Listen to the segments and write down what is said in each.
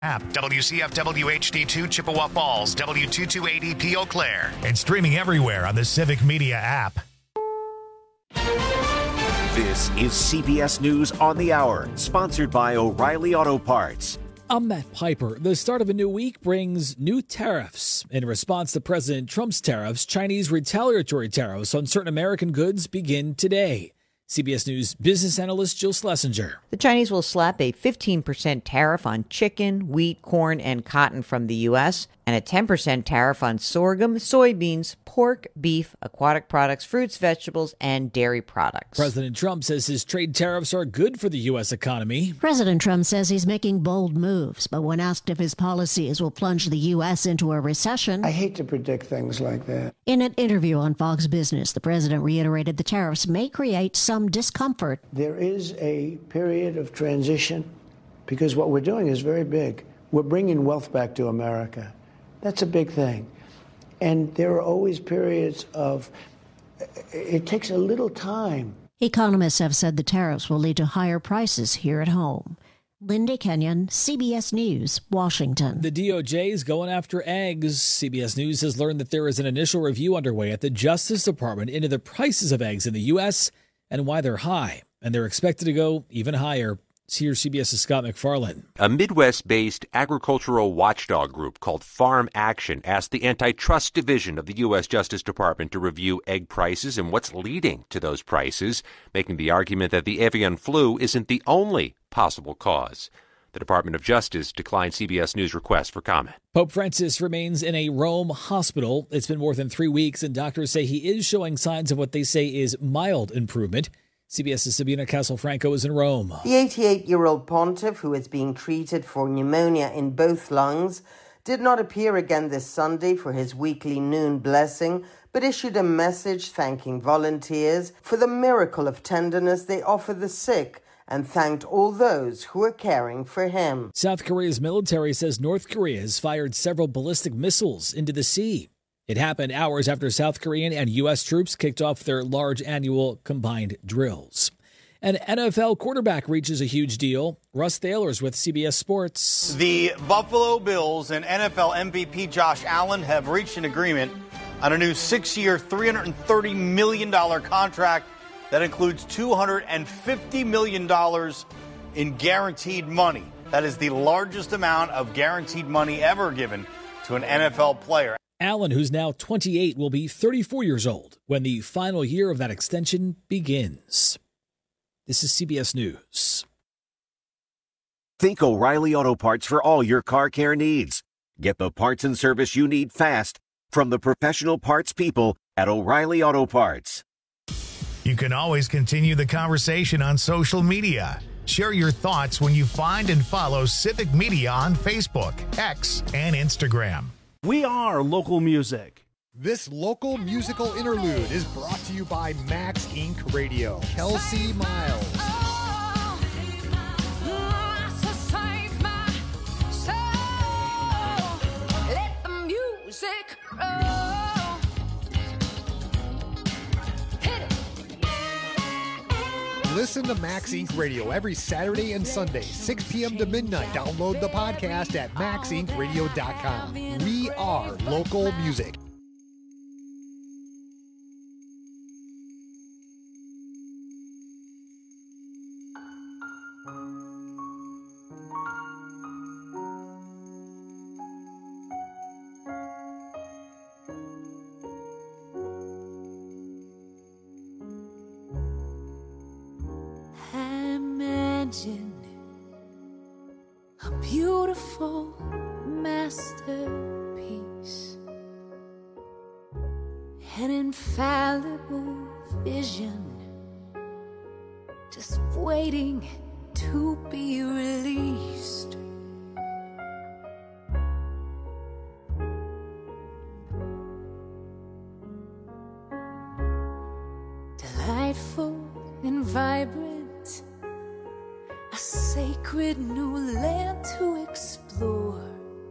App WCFW HD2 Chippewa Falls, W228EP Eau Claire, and streaming everywhere on the Civic Media app. This is CBS News on the Hour, sponsored by O'Reilly Auto Parts. I'm Matt Piper. The start of a new week brings new tariffs. In response to President Trump's tariffs, Chinese retaliatory tariffs on certain American goods begin today. CBS News business analyst Jill Schlesinger. The Chinese will slap a 15% tariff on chicken, wheat, corn, and cotton from the U.S., and a 10% tariff on sorghum, soybeans, pork, beef, aquatic products, fruits, vegetables, and dairy products. President Trump says his trade tariffs are good for the U.S. economy. President Trump says he's making bold moves, but when asked if his policies will plunge the U.S. into a recession... I hate to predict things like that. In an interview on Fox Business, the president reiterated the tariffs may create some discomfort. There is a period of transition because what we're doing is very big. We're bringing wealth back to America. That's a big thing. And there are always periods of, it takes a little time. Economists have said the tariffs will lead to higher prices here at home. Linda Kenyon, CBS News, Washington. The DOJ is going after eggs. CBS News has learned that there is an initial review underway at the Justice Department into the prices of eggs in the U.S. and why they're high. And they're expected to go even higher. Here's CBS's Scott McFarland. A Midwest-based agricultural watchdog group called Farm Action asked the Antitrust Division of the U.S. Justice Department to review egg prices and what's leading to those prices, making the argument that the avian flu isn't the only possible cause. The Department of Justice declined CBS News' request for comment. Pope Francis remains in a Rome hospital. It's been more than 3 weeks, and doctors say he is showing signs of what they say is mild improvement. CBS's Sabina Castelfranco is in Rome. The 88-year-old pontiff, who is being treated for pneumonia in both lungs, did not appear again this Sunday for his weekly noon blessing, but issued a message thanking volunteers for the miracle of tenderness they offer the sick and thanked all those who are caring for him. South Korea's military says North Korea has fired several ballistic missiles into the sea. It happened hours after South Korean and U.S. troops kicked off their large annual combined drills. An NFL quarterback reaches a huge deal. Russ Thaler's with CBS Sports. The Buffalo Bills and NFL MVP Josh Allen have reached an agreement on a new 6-year, $330 million contract that includes $250 million in guaranteed money. That is the largest amount of guaranteed money ever given to an NFL player. Allen, who's now 28, will be 34 years old when the final year of that extension begins. This is CBS News. Think O'Reilly Auto Parts for all your car care needs. Get the parts and service you need fast from the professional parts people at O'Reilly Auto Parts. You can always continue the conversation on social media. Share your thoughts when you find and follow Civic Media on Facebook, X, and Instagram. We are local music. This local musical interlude is brought to you by Max Inc. Radio. Kelsey Miles. Let the music roll. Listen to Max Inc. Radio every Saturday and Sunday, 6 p.m. to midnight. Download the podcast at maxincradio.com. We are local music. Imagine a beautiful masterpiece, an infallible vision, just waiting to be released. Delightful and vibrant, a sacred new land to explore.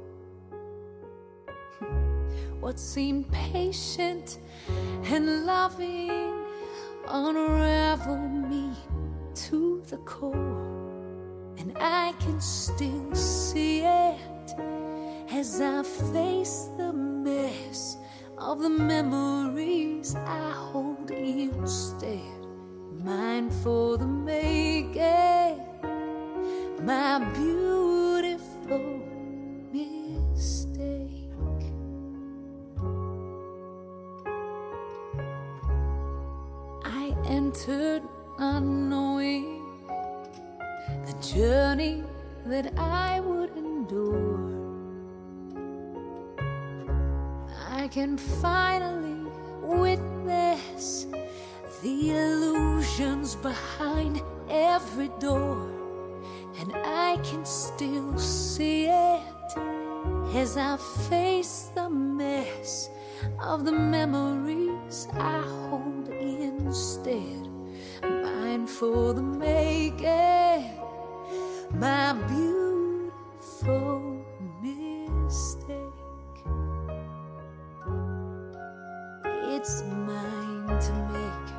What seemed patient and loving unraveled me to the core. and I can still see it as I face the mess of the memories I hold instead. Mine for the making, my beautiful mistake. I entered unknowing the journey that I would endure. I can finally witness the illusions behind every door, and I can still see it as I face the mess of the memories I hold instead. Mine for the making, my beautiful mistake. It's mine to make,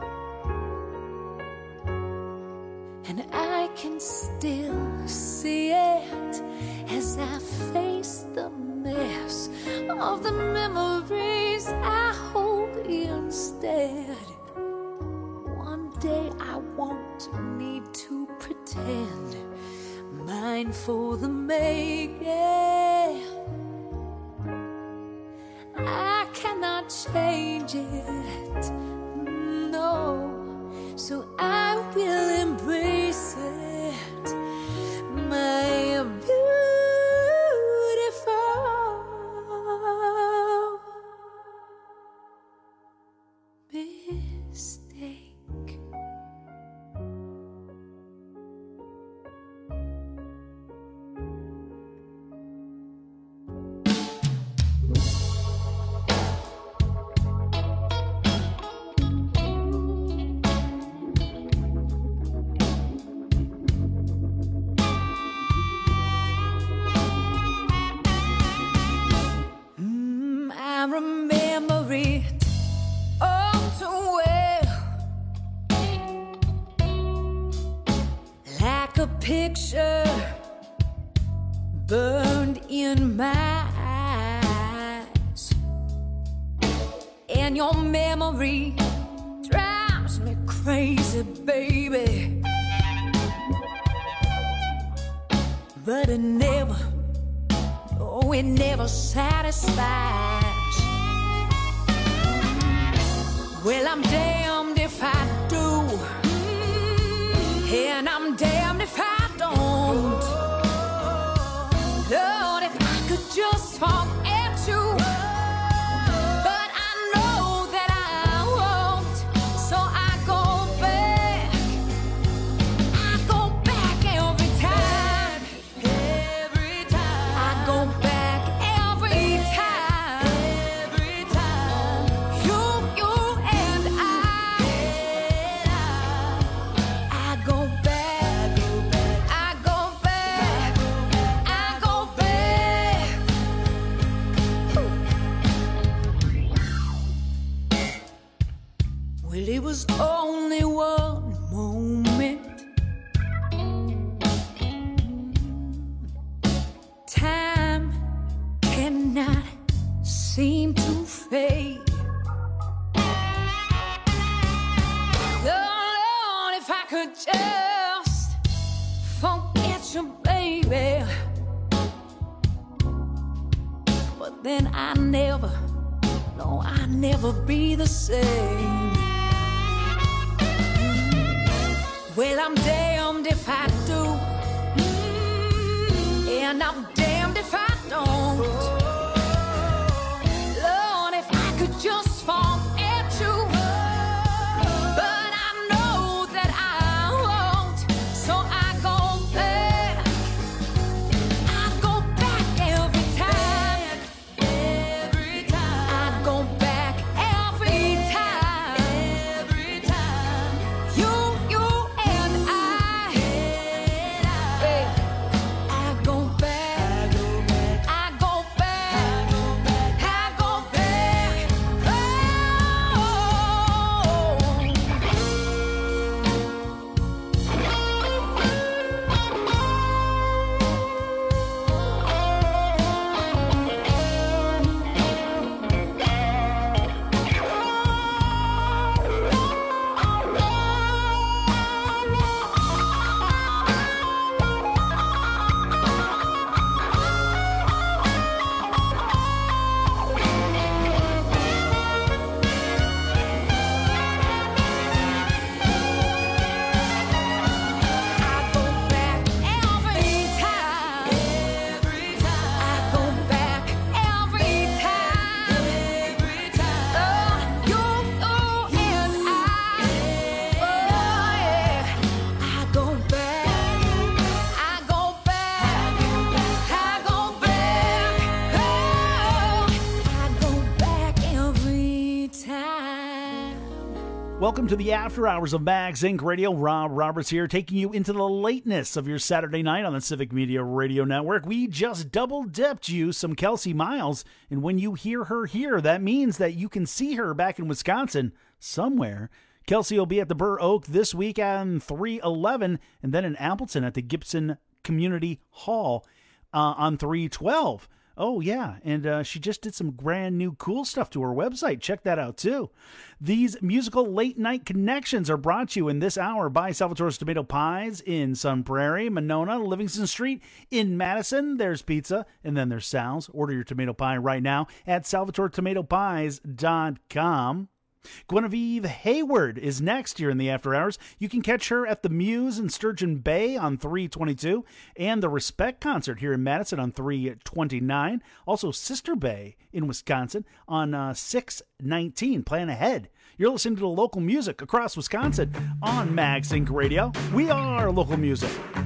and I can still see it as I face the mess of the memories I hold instead. One day I won't need to pretend. Mine for the making, I cannot change it, no, so I will embrace it, my beautiful mistake. I remember it all too well, like a picture burned in my eyes, and your memory drives me crazy, baby, but it never, oh, it never satisfies. Well, I'm damned if I do, and I'm damned if I don't. Lord, if I could just forget you, but I know that I won't, so I go back every time, I go back every time, you and I go back, I go back, I go back. Well, it was only one moment. Time cannot seem to fade. Oh, Lord, if I could just forget you, baby. But then I never, no, I'll never be the same. Well, I'm damned if I do, and I'm damned if I don't. Lord, if I could just forget you, but I know that I won't, so I go back every time, I go back every time, you and I go back, I go back. Welcome to the After Hours of Max Inc. Radio. Rob Roberts here, taking you into the lateness of your Saturday night on the Civic Media Radio Network. We just double-dipped you some Kelsey Miles, and when you hear her here, that means that you can see her back in Wisconsin somewhere. Kelsey will be at the Burr Oak this week on 3/11, and then in Appleton at the Gibson Community Hall on 3/12. Oh, yeah, and she just did some brand new cool stuff to her website. Check that out, too. These musical late-night connections are brought to you in this hour by Salvatore's Tomato Pies in Sun Prairie, Monona, Livingston Street in Madison. There's pizza, and then there's Sal's. Order your tomato pie right now at salvatoretomatopies.com. Guinevere Hayward is next here in the After Hours. You can catch her at the Muse in Sturgeon Bay on 3/22 and the Respect Concert here in Madison on 3/29. Also Sister Bay in Wisconsin on 6/19. Plan ahead. You're listening to the local music across Wisconsin on Max Inc. Radio. We are local music.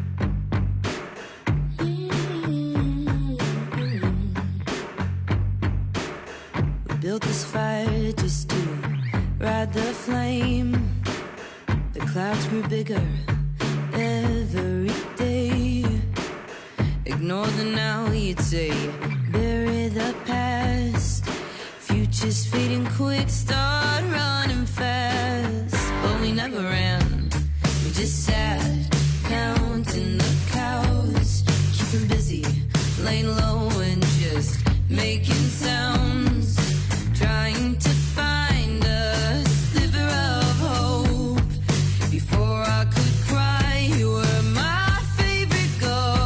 We built this fire just to ride the flame. The clouds grew bigger every day. Ignore the now, you'd say. Bury the past. Future's fading quick, start running fast. But we never ran, we just sat, counting the cows. Keeping busy, laying low and just making sounds. Trying to find a sliver of hope. Before I could cry, you were my favorite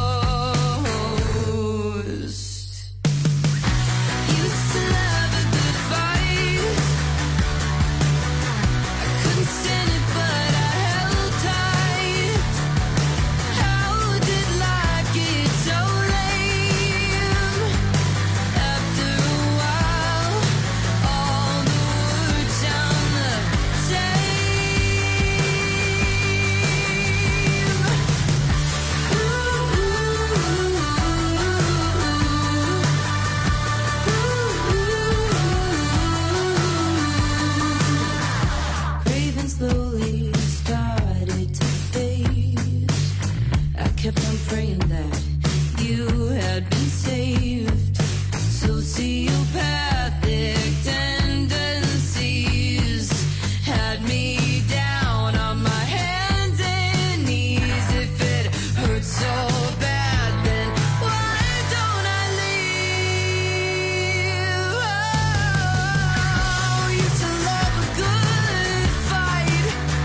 ghost. Used to love a good fight. I couldn't stand it, but I held tight. How did life get so lame? After a while, all the words sound the same. Craving slowly started to fade. I kept on praying that you had been saved. Sociopathic tendencies had me down on my hands and knees. If it hurts so bad, then why don't I leave? Oh, used to love a good fight.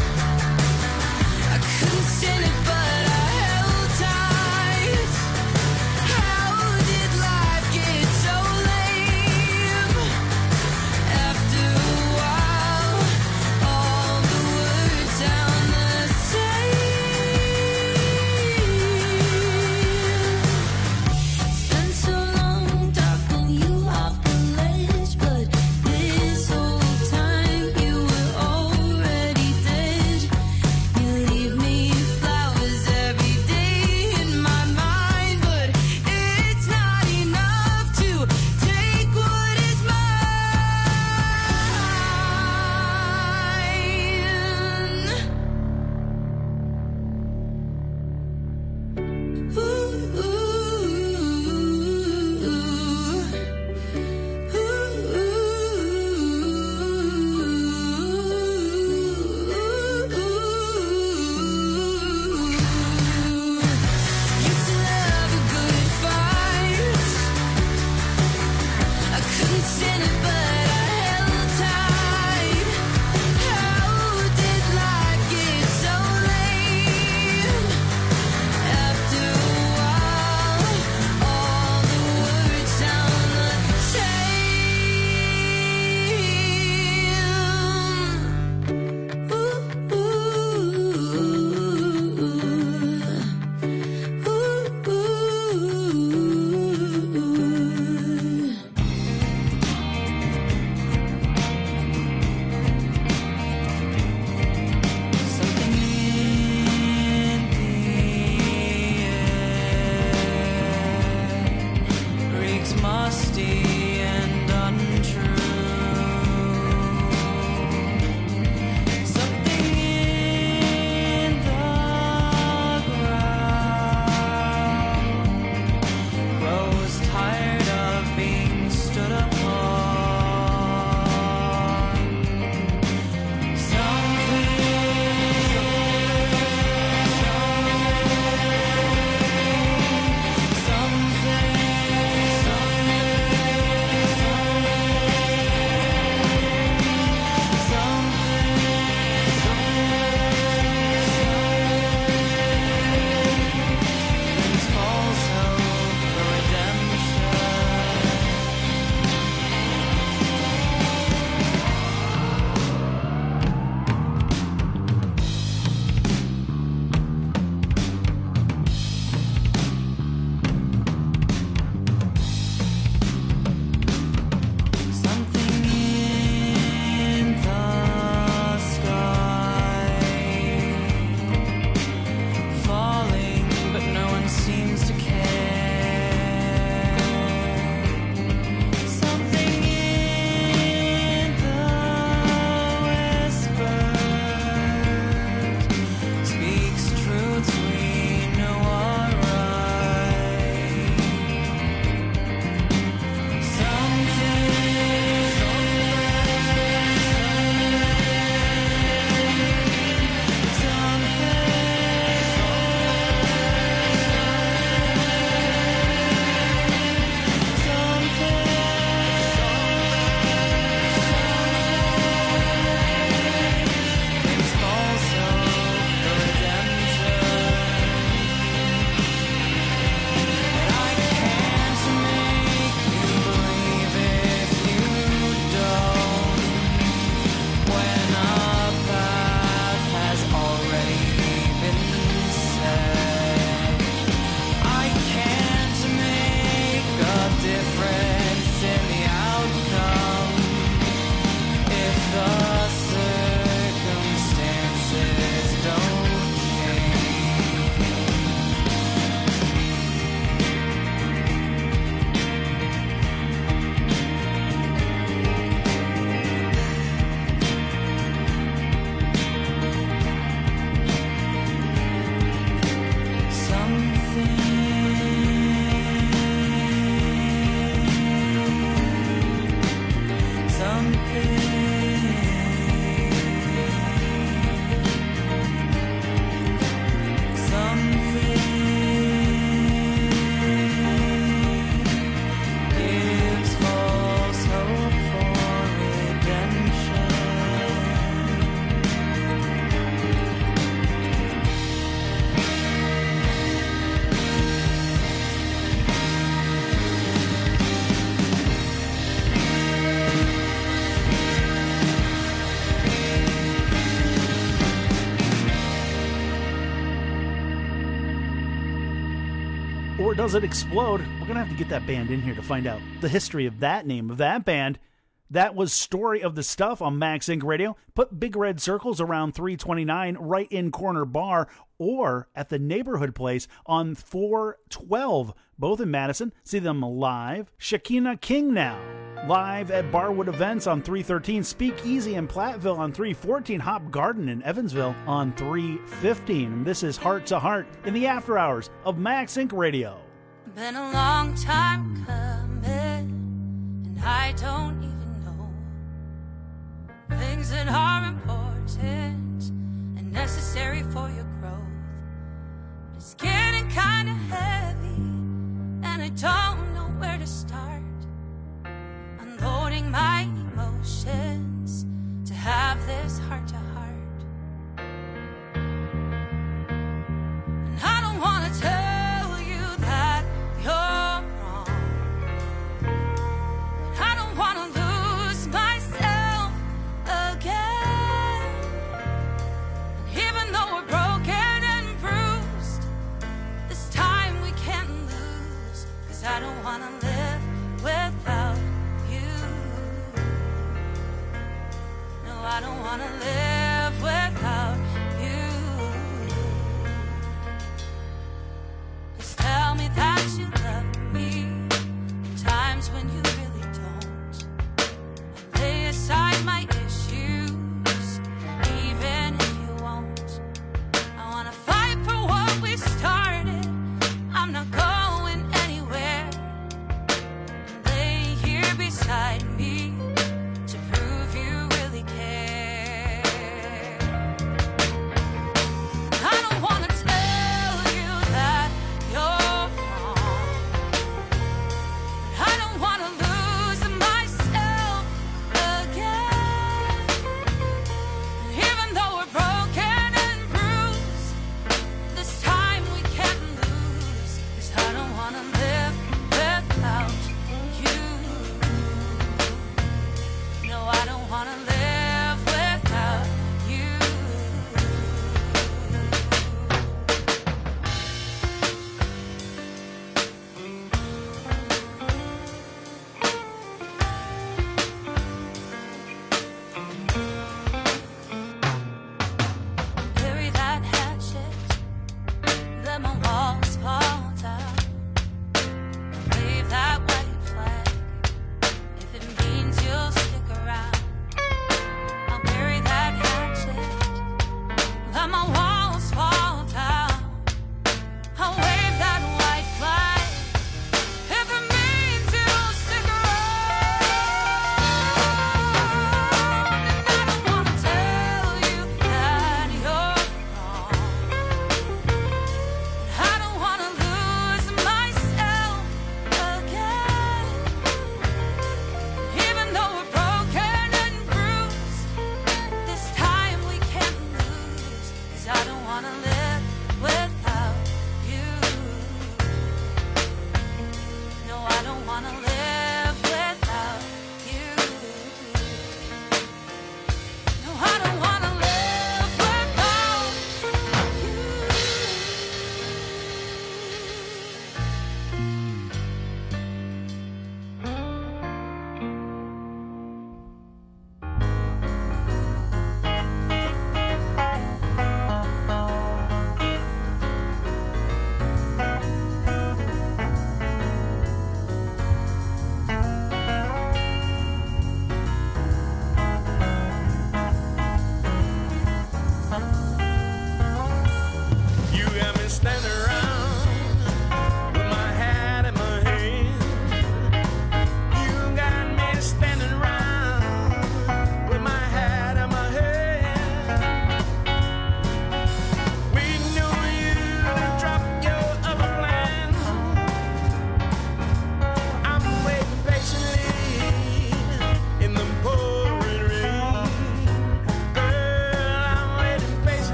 I couldn't stand it, but I held tight. How did life get so lame? After a while, all the words sound the same. Spent so long talking you off the ledge, but this whole time you were already dead. You leave me flowers every day in my mind, but it's not enough to take what is Used to love a good fight. I couldn't stand it, but I held tight. How did life get so lame? After a while, all the words sound the same. Something in the air reeks musty and untrue. Does It Explode? We're going to have to get that band in here to find out the history of that name of that band. That was Story of the Stuff on Max Inc. Radio. Put big red circles around 329 right in Corner Bar or at the Neighborhood Place on 412, both in Madison. See them live. Shekinah King now, live at Barwood Events on 313. Speakeasy in Platteville on 314. Hop Garden in Evansville on 315. And this is Heart to Heart in the after hours of Max Inc. Radio. Been a long time coming, and I don't even things that are important and necessary for your growth. But it's getting kind of heavy, and I don't know where to start. Unloading my emotions to have this heart to heart. And I don't want to tell you that you're wrong. I don't want to lose myself again. Even though we're broken and bruised, this time we can't lose. 'Cause I don't want to live without you. No, I don't want to live without you. Just tell me that you love me. The times when you really don't. I lay aside my issues, even if you won't. I wanna fight for what we started. I'm not going anywhere. Lay here beside me to prove you really care. I don't wanna tell you that you're wrong. I don't wanna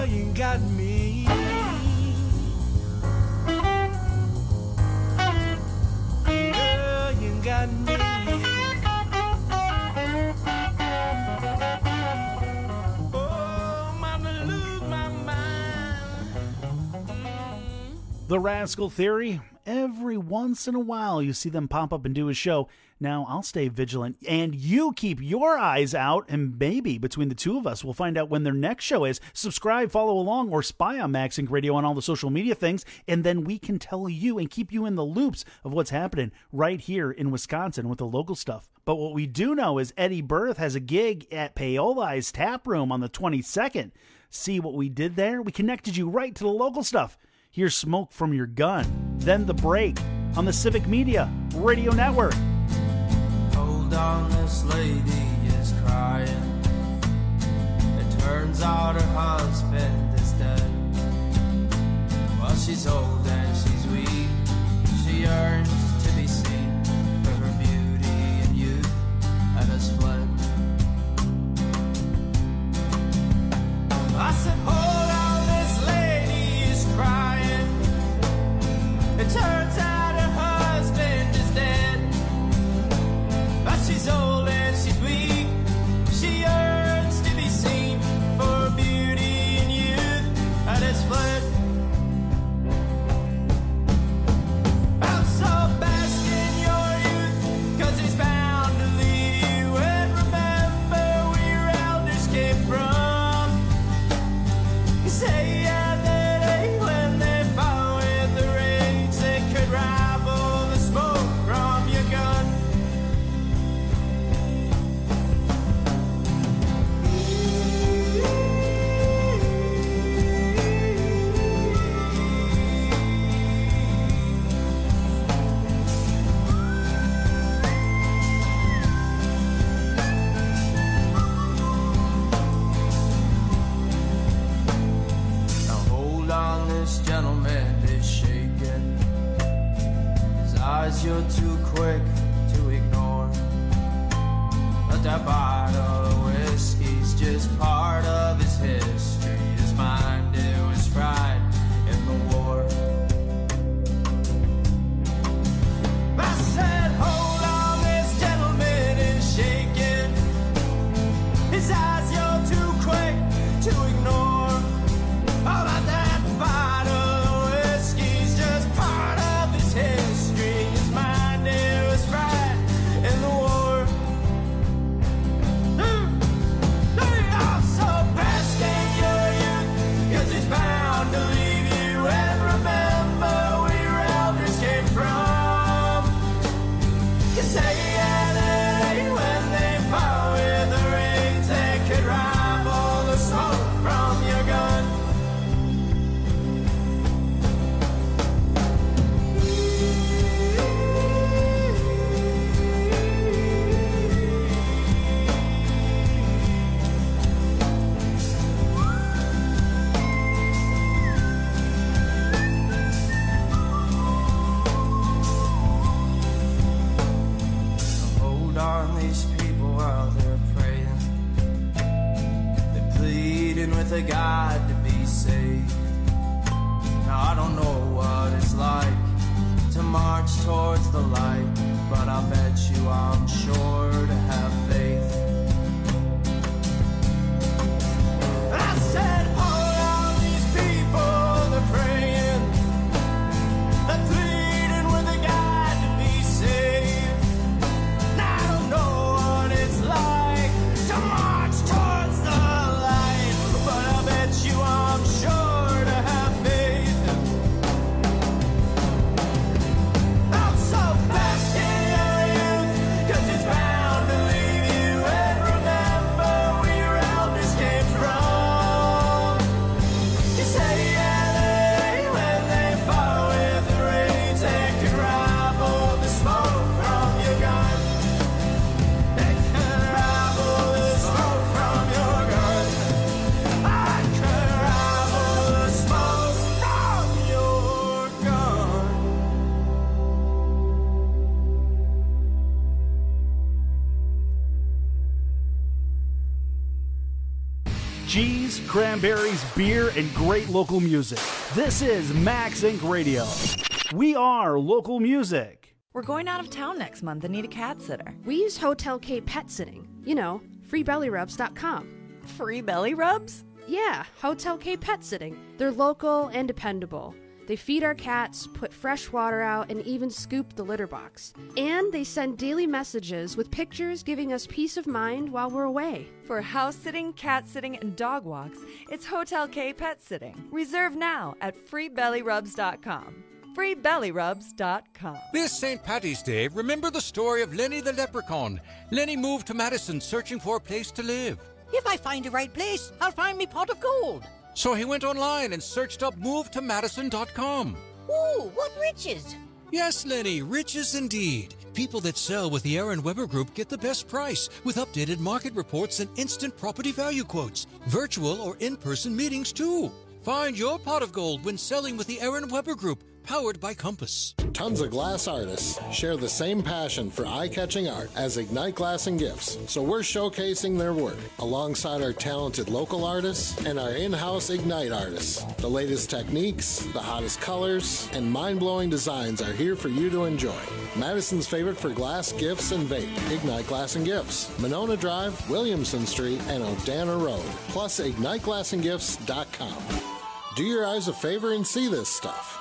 you got me. Girl, you got me. The Rascal Theory. Every once in a while, you see them pop up and do a show. Now, I'll stay vigilant, and you keep your eyes out, and maybe between the two of us, we'll find out when their next show is. Subscribe, follow along, or spy on Max Inc. Radio on all the social media things, and then we can tell you and keep you in the loops of what's happening right here in Wisconsin with the local stuff. But what we do know is Eddie Berth has a gig at Paola's Tap Room on the 22nd. See what we did there? We connected you right to the local stuff. Here's Smoke from Your Gun, then The Break on the Civic Media Radio Network. Hold on, this lady is crying. It turns out her husband is dead. Well, she's old and she's weak. She yearns to be seen for her beauty and youth and has fled. I said, hold on, this lady is crying. It turns out her husband is dead. But she's old and she's weak. She yearns to be seen for her beauty and youth and has fled. I'm so bask in your youth, 'cause it's bound to leave you. And remember where your elders came from. You say yeah, that ain't when they fought with the rage that could rival the smoke from your gun. Now hold on, this gentleman is shaking. His eyes you're too quick to ignore. But that bottle of whiskey's just part of his history. His mind, it was fried in the war. I said, hold on, this gentleman is shaking. His eyes you're too quick to ignore. Oh, but that bottle of whiskey's just part of his history. His mind, it was fried in the war. I'm so bask in your youth, 'cause it's bound to leave you. And remember where your elders came from. You say yeah, that ain't when they fought with the rage that could rival the smoke from your gun. Hold on, these people out there praying. They're pleading with a God to be saved. Now I don't know what it's like to march towards the light, but I bet you I'm sure to have faith. I said, hold on, these people, they're praying. They're pleading with a God to be saved. Now I don't know what it's like to march towards the light, but I bet you I'm sure to have faith. I'm so bask in your youth, 'cause it's bound to leave cheese, cranberries, beer, and great local music. This is Max Inc. Radio. We are local music. We're going out of town next month and need a cat sitter. We use Hotel K Pet Sitting. You know, freebellyrubs.com. Free belly rubs? Yeah, Hotel K Pet Sitting. They're local and dependable. They feed our cats, put fresh water out, and even scoop the litter box. And they send daily messages with pictures giving us peace of mind while we're away. For house sitting, cat sitting, and dog walks, it's Hotel K Pet Sitting. Reserve now at freebellyrubs.com. freebellyrubs.com. This St. Paddy's Day, remember the story of Lenny the leprechaun. Lenny moved to Madison searching for a place to live. If I find the right place, I'll find me pot of gold. So he went online and searched up movetomadison.com. Ooh, what riches! Yes, Lenny, riches indeed. People that sell with the Aaron Weber Group get the best price with updated market reports and instant property value quotes. Virtual or in-person meetings, too. Find your pot of gold when selling with the Aaron Weber Group, powered by Compass. Tons of glass artists share the same passion for eye-catching art as Ignite Glass and Gifts, so we're showcasing their work alongside our talented local artists and our in-house Ignite artists. The latest techniques, the hottest colors, and mind-blowing designs are here for you to enjoy. Madison's favorite for glass, gifts, and vape, Ignite Glass and Gifts, Monona Drive, Williamson Street, and O'Dana Road, plus IgniteGlassandGifts.com. Do your eyes a favor and see this stuff.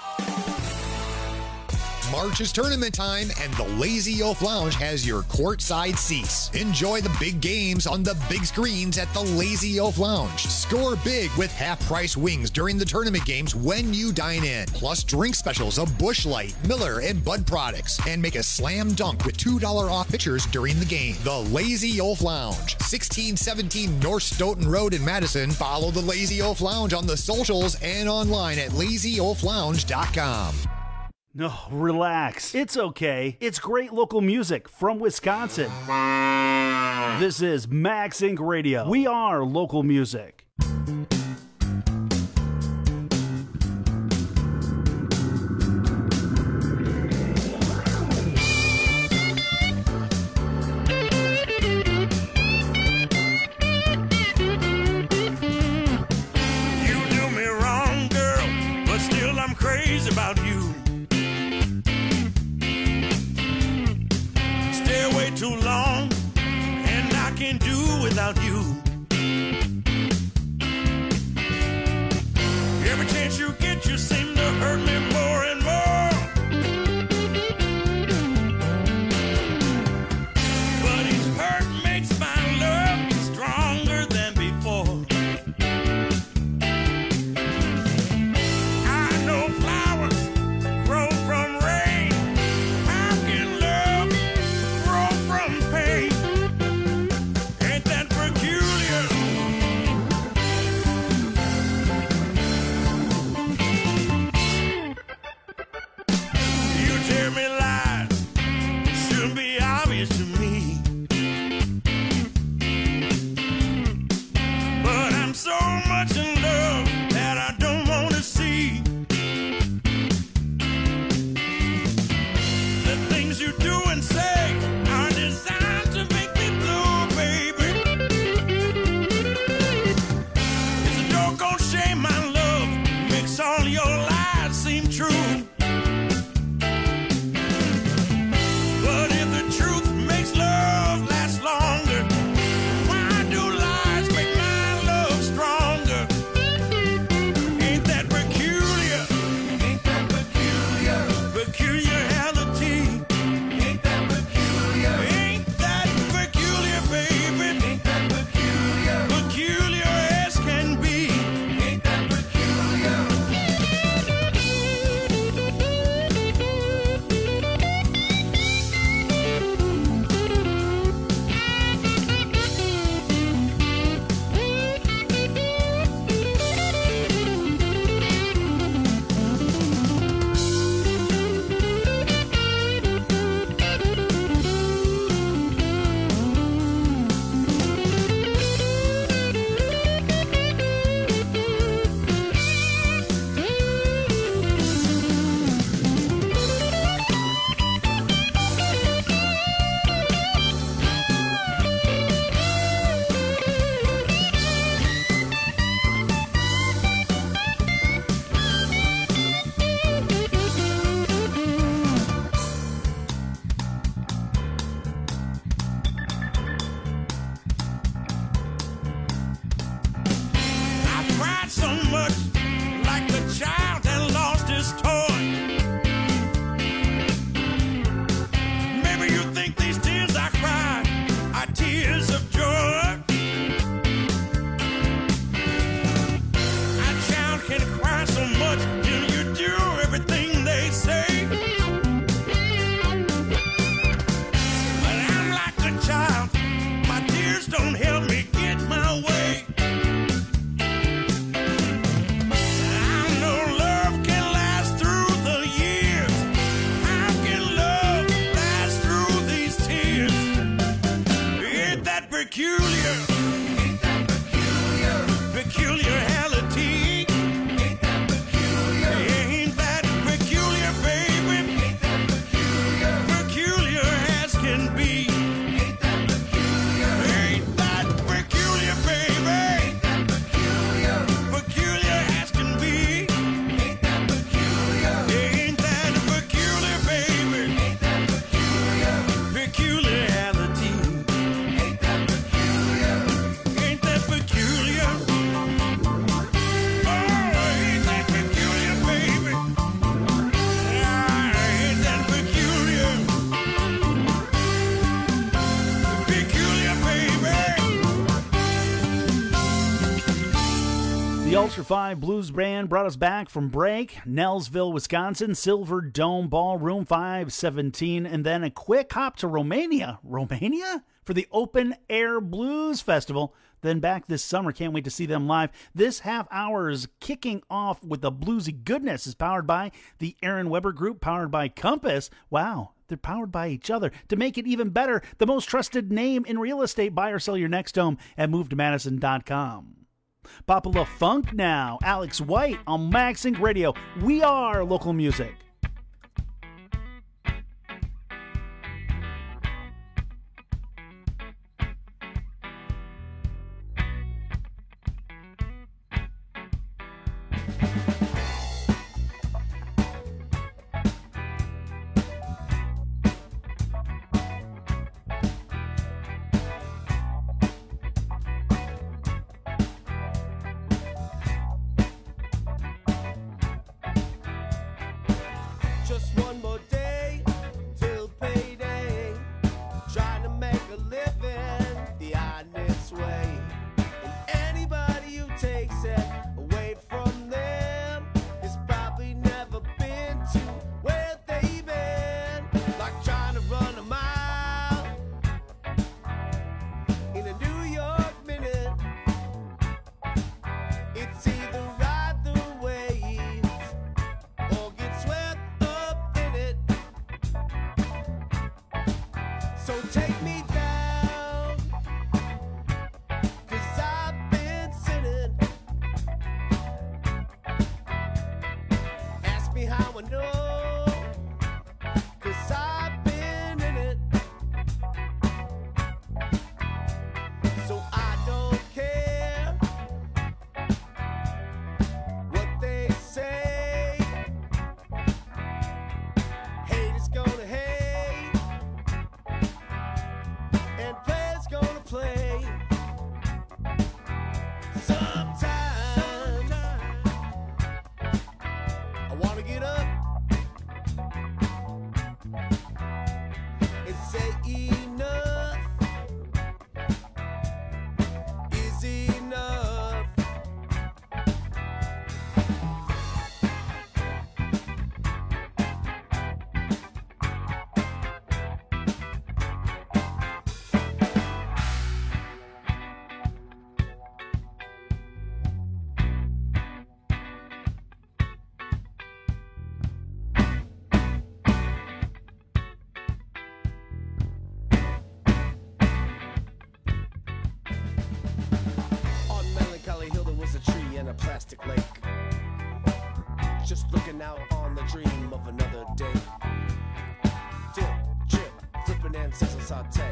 March is tournament time, and the Lazy Oaf Lounge has your courtside seats. Enjoy the big games on the big screens at the Lazy Oaf Lounge. Score big with half-price wings during the tournament games when you dine in. Plus drink specials of Busch Light, Miller, and Bud products. And make a slam dunk with $2 off pitchers during the game. The Lazy Oaf Lounge, 1617 North Stoughton Road in Madison. Follow the Lazy Oaf Lounge on the socials and online at lazyoaflounge.com. No, relax. It's okay. It's great local music from Wisconsin. This is Max Inc. Radio. We are local music. You do me wrong, girl, but still I'm crazy about you. Way too long, and I can't do without you. so much like the child that lost his toy. Maybe you think these tears I cry are tears of joy. A child can cry so much till you do everything they say. But I'm like a child, my tears don't help me get my way. I know love can last through the years. How can love last through these tears? Ain't that peculiar? Ain't that peculiar? Peculiarity. Ain't that peculiar? Ain't that peculiar, baby? Ain't that peculiar? Peculiar as can be. Ain't that peculiar? Ain't that peculiar, baby? Ain't that peculiar? Peculiar as can be. Ain't that peculiar? Ain't that peculiar, baby? Ain't that peculiar? Peculiarity. Ain't that peculiar? Ain't that peculiar? Oh, ain't that peculiar, baby? Ah, ain't that peculiar? Peculiar, baby. The Ultra 5 Blues Band brought us back from break. Nelsville, Wisconsin, Silver Dome Ballroom 517, and then a quick hop to Romania. Romania? For the Open Air Blues Festival. Then back this summer. Can't wait to see them live. This half hour is kicking off with the bluesy goodness. Is powered by the Aaron Weber Group, powered by Compass. Wow. They're powered by each other. To make it even better, the most trusted name in real estate. Buy or sell your next home at MoveToMadison.com. Popula Funk now. Alex White on MagSync Radio. We are local music. Just one more day till payday. Trying to make a living the honest way. And anybody who takes it away from them has probably never been to where they've been. Like trying to run a mile in a New York minute. It's either ride the waves or get swept up in it. So take me down, 'cause I've been sinning. Ask me how I know, 'cause I've been in it. So I don't care what they say. Hate is gonna hate, and play's gonna play. Sometimes I wanna get up and say enough is enough. On Melancholy Hill there was a tree and a plastic lake, just looking out on the dream of another day. Dip, chip, flipping and sizzle saute.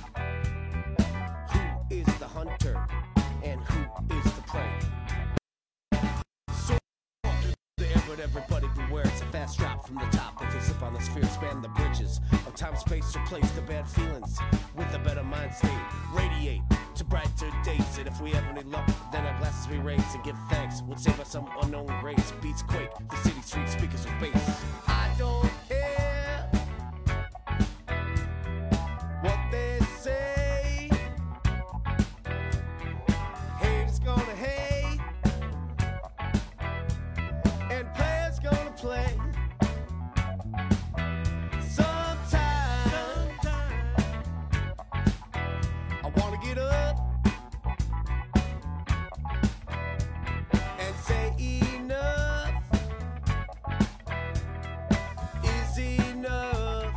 Who is the hunter and who is the prey? So the air, but everybody beware, it's a fast drop from the top. If you slip on the sphere, span the bridges of time, space, replace the bad feelings with a better mind state. Radiate to brighter days. And if we ever need luck, then our glasses we raise and give thanks. We'll save us some unknown grace. Beats quake, the city street speakers with bass. I don't care what they say. Haters gonna hate, and players gonna play. Sometime I wanna get up and say enough is enough.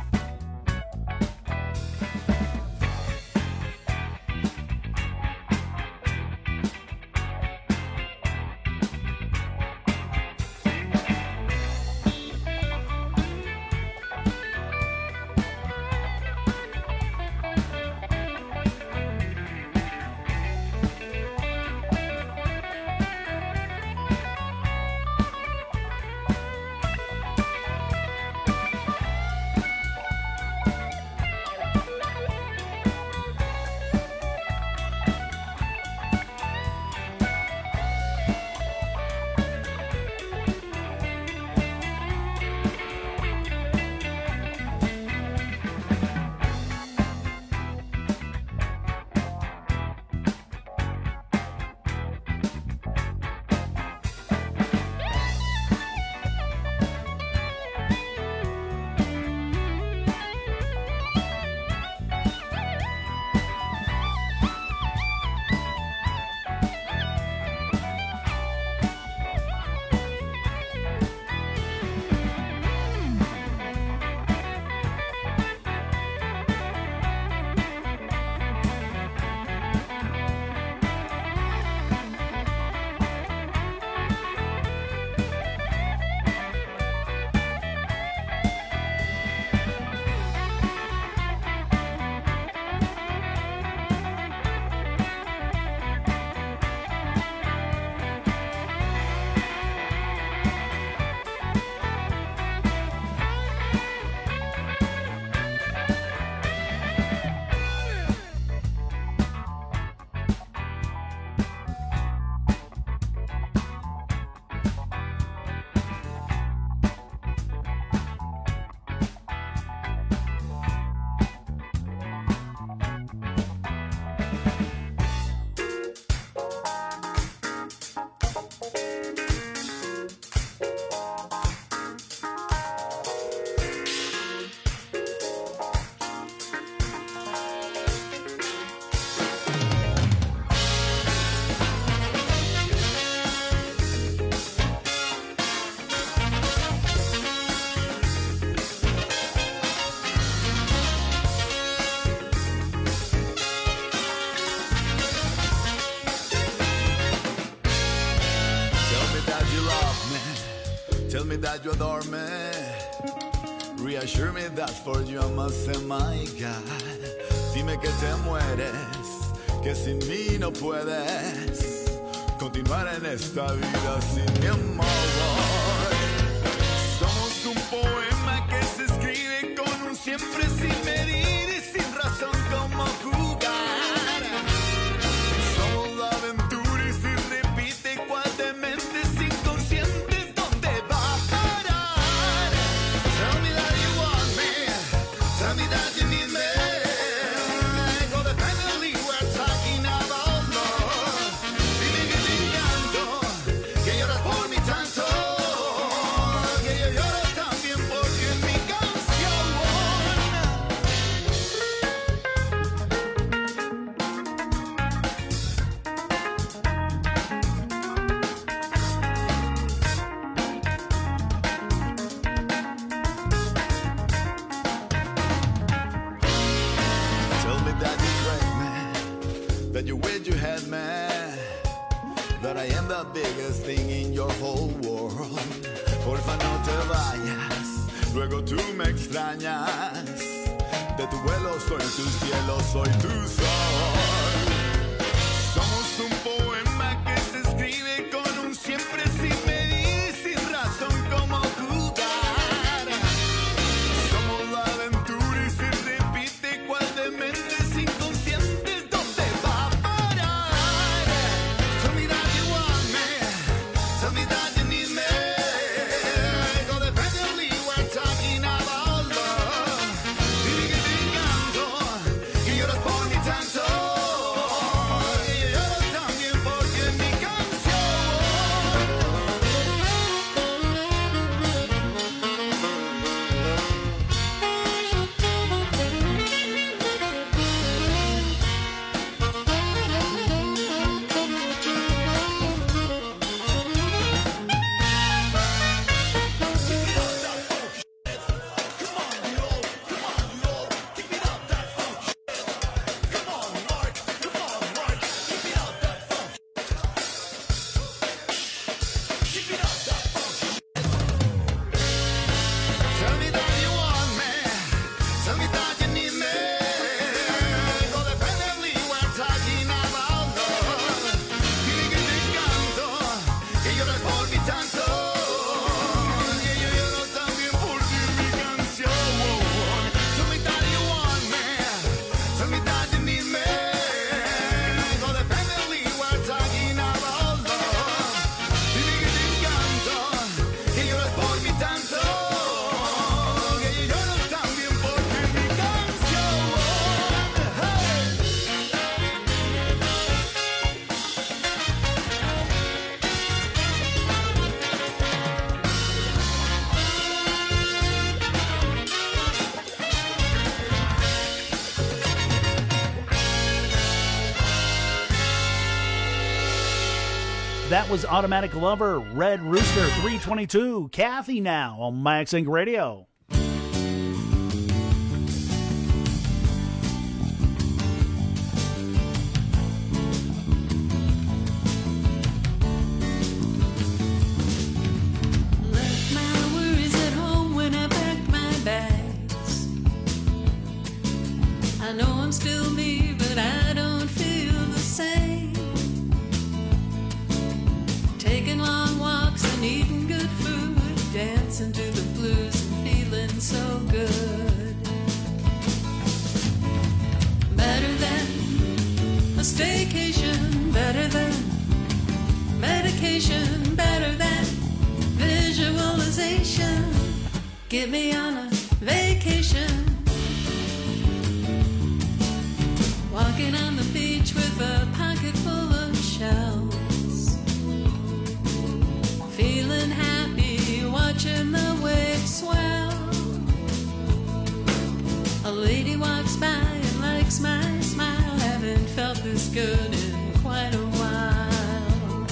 Tell me that you adore me. Reassure me that for you I must say my God. Dime que te mueres, que sin mí no puedes continuar en esta vida sin mi amor. Somos un poema que se escribe con un siempre sin medir y sin razón como jugar. Somos la aventura y si repite cual de mentes inconscientes, ¿dónde va a parar? Tell me that you want me, tell me that you need me. Codependently we're talking about love. Dime que te encanto, que lloras por mí tanto, que yo lloro también porque en mi canción. Tell me that you crave me, that you wish you had me, that I am the biggest thing in your whole world. Porfa no te vayas, luego tú me extrañas. De tu vuelo soy tu cielo, soy tu sol. Somos un poema que se escribe con un siempre sin medir y sin razón como jugar. Somos la aventura y se repite cual de mentes inconscientes, ¿dónde va a parar? That was Automatic Lover, Red Rooster, 322. Kathy now on Max Inc. Radio. Left my worries at home when I packed my bags. I know I'm still me, but I don't feel the same. Taking long walks and eating good food, dancing to the blues and feeling so good. Better than a staycation, better than medication, better than visualization. Get me on a vacation. Walking on the beach with a pocket full of shells. Feeling happy, watching the waves swell. A lady walks by and likes my smile. Haven't felt this good in quite a while.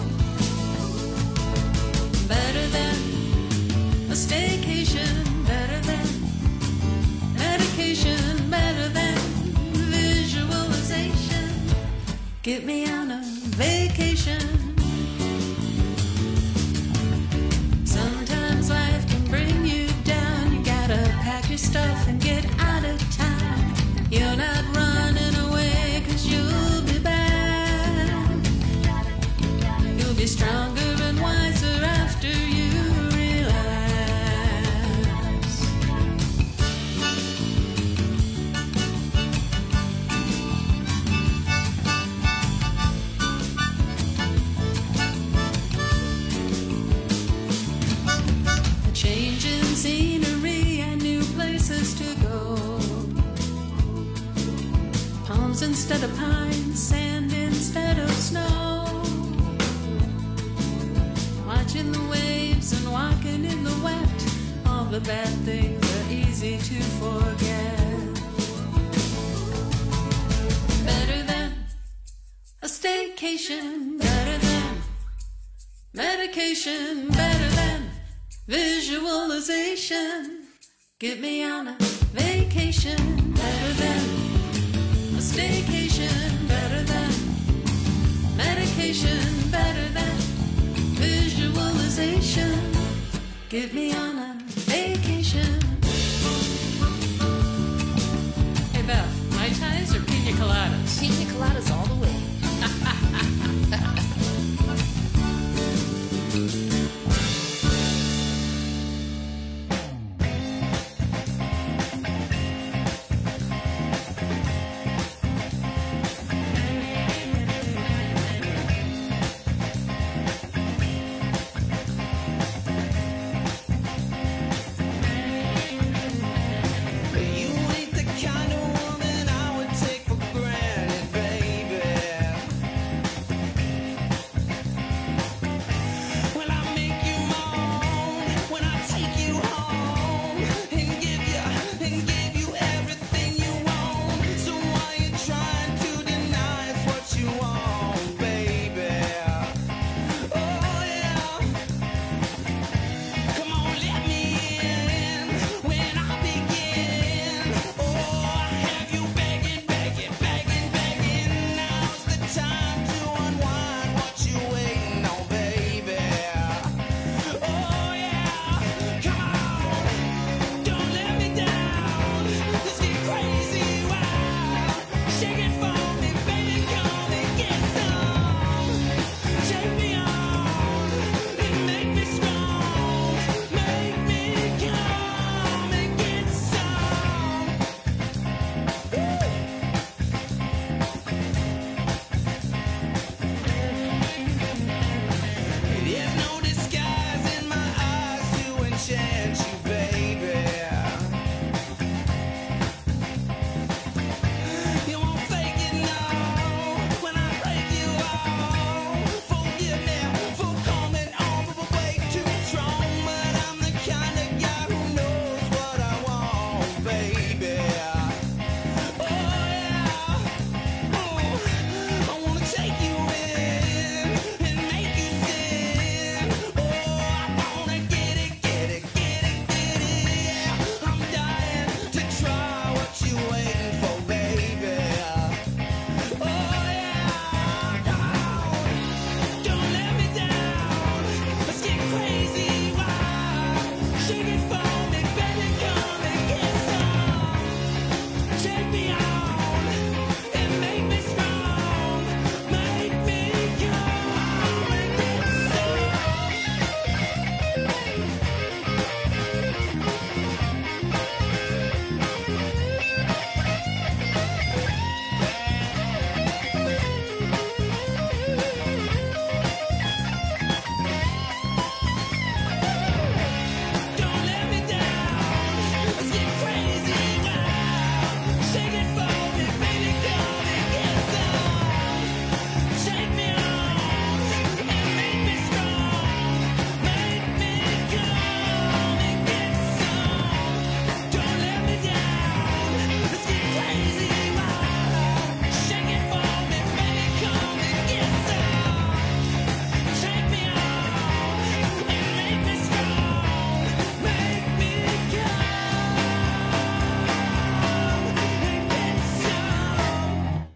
Better than a staycation, better than medication, better than visualization. Get me on a vacation. Sometimes life can bring you down. You gotta pack your stuff and get out of town. You're not running away, 'cause you'll be back. You'll be stronger and wiser after you relax. A change in scenery and new places to go. Palms instead of pines, sand instead of snow. Watching the waves and walking in the wet. All the bad things are easy to forget. Better than a staycation, better than medication, better than visualization. Get me on a vacation, better than a staycation, better than medication, better than visualization. Get me on a vacation. Hey Beth, Mai Tais or pina coladas? Pina coladas all the way. You ain't the kind of woman I would take for granted, baby.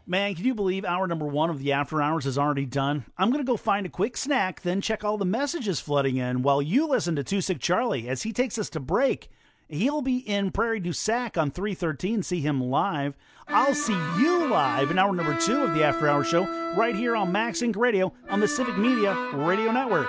Man, can you believe hour number 1 of the After Hours is already done? I'm going to go find a quick snack, then check all the messages flooding in while you listen to Too Sick Charlie as he takes us to break. He'll be in Prairie du Sac on 313. See him live. I'll see you live in hour number 2 of the After Hours show right here on Max Inc. Radio on the Civic Media Radio Network.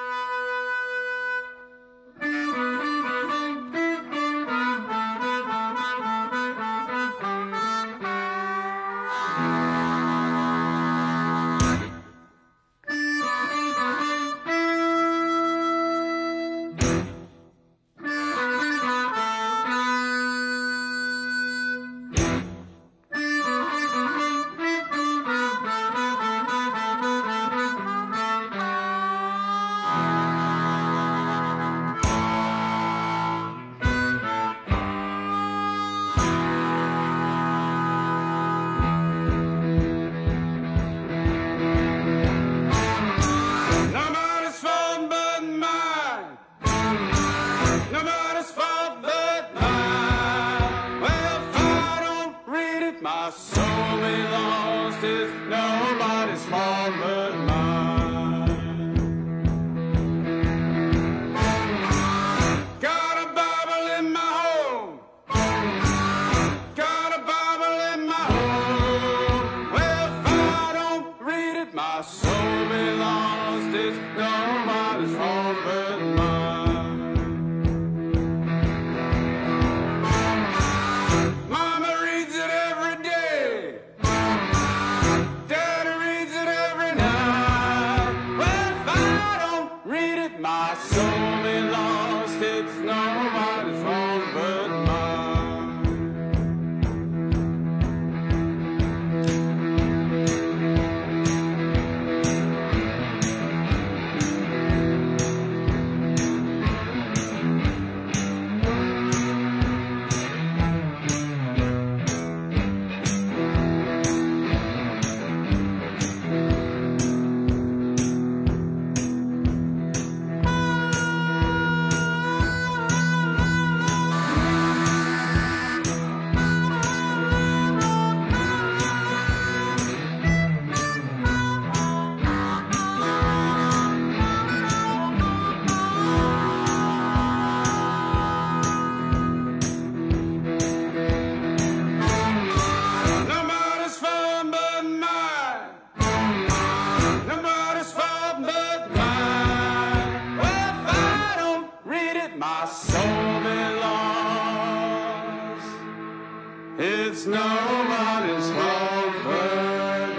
It's nobody's fault but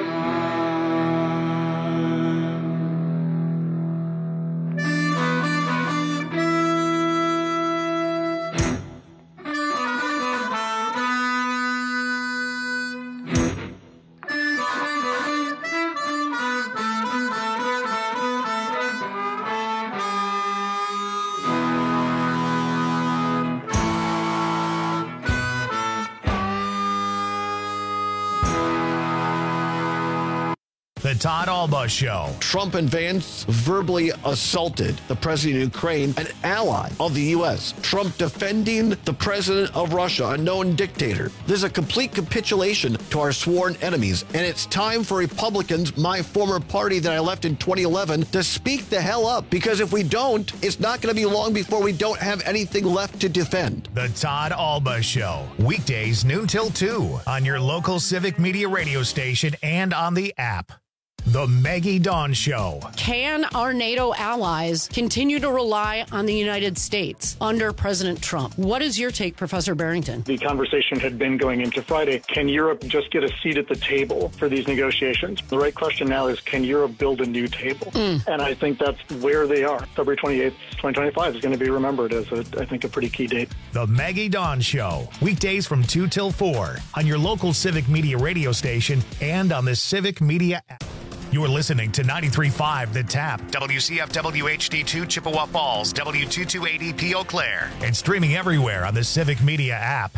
The Todd Alba Show. Trump and Vance verbally assaulted the president of Ukraine, an ally of the U.S. Trump defending the president of Russia, a known dictator. This is a complete capitulation to our sworn enemies, and it's time for Republicans, my former party that I left in 2011, to speak the hell up, because if we don't, it's not going to be long before we don't have anything left to defend. The Todd Alba Show. Weekdays noon till 2 on your local Civic Media radio station and on the app. The Maggie Dawn Show. Can our NATO allies continue to rely on the United States under President Trump? What is your take, Professor Barrington? The conversation had been going into Friday. Can Europe just get a seat at the table for these negotiations? The right question now is, can Europe build a new table? And I think that's where they are. February 28th, 2025 is going to be remembered as, I think, a pretty key date. The Maggie Dawn Show. Weekdays from 2 till 4 on your local Civic Media radio station and on the Civic Media app. You're listening to 93.5 The Tap, WCFW HD2 Chippewa Falls, W228EP Eau Claire, and streaming everywhere on the Civic Media app.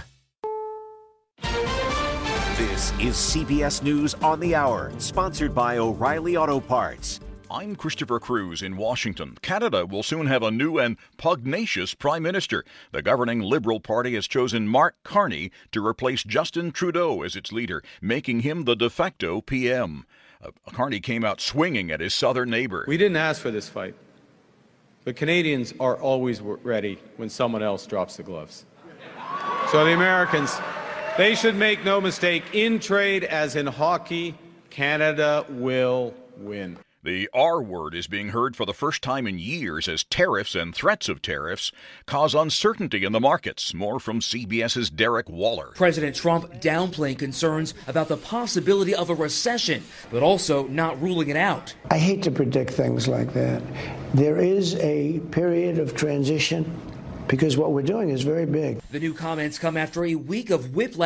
This is CBS News on the Hour, sponsored by O'Reilly Auto Parts. I'm Christopher Cruz in Washington. Canada will soon have a new and pugnacious prime minister. The governing Liberal Party has chosen Mark Carney to replace Justin Trudeau as its leader, making him the de facto PM. Carney came out swinging at his southern neighbor. We didn't ask for this fight, but Canadians are always ready when someone else drops the gloves. So the Americans, they should make no mistake, in trade as in hockey, Canada will win. The R word is being heard for the first time in years as tariffs and threats of tariffs cause uncertainty in the markets. More from CBS's Derek Waller. President Trump downplaying concerns about the possibility of a recession, but also not ruling it out. I hate to predict things like that. There is a period of transition because what we're doing is very big. The new comments come after a week of whiplash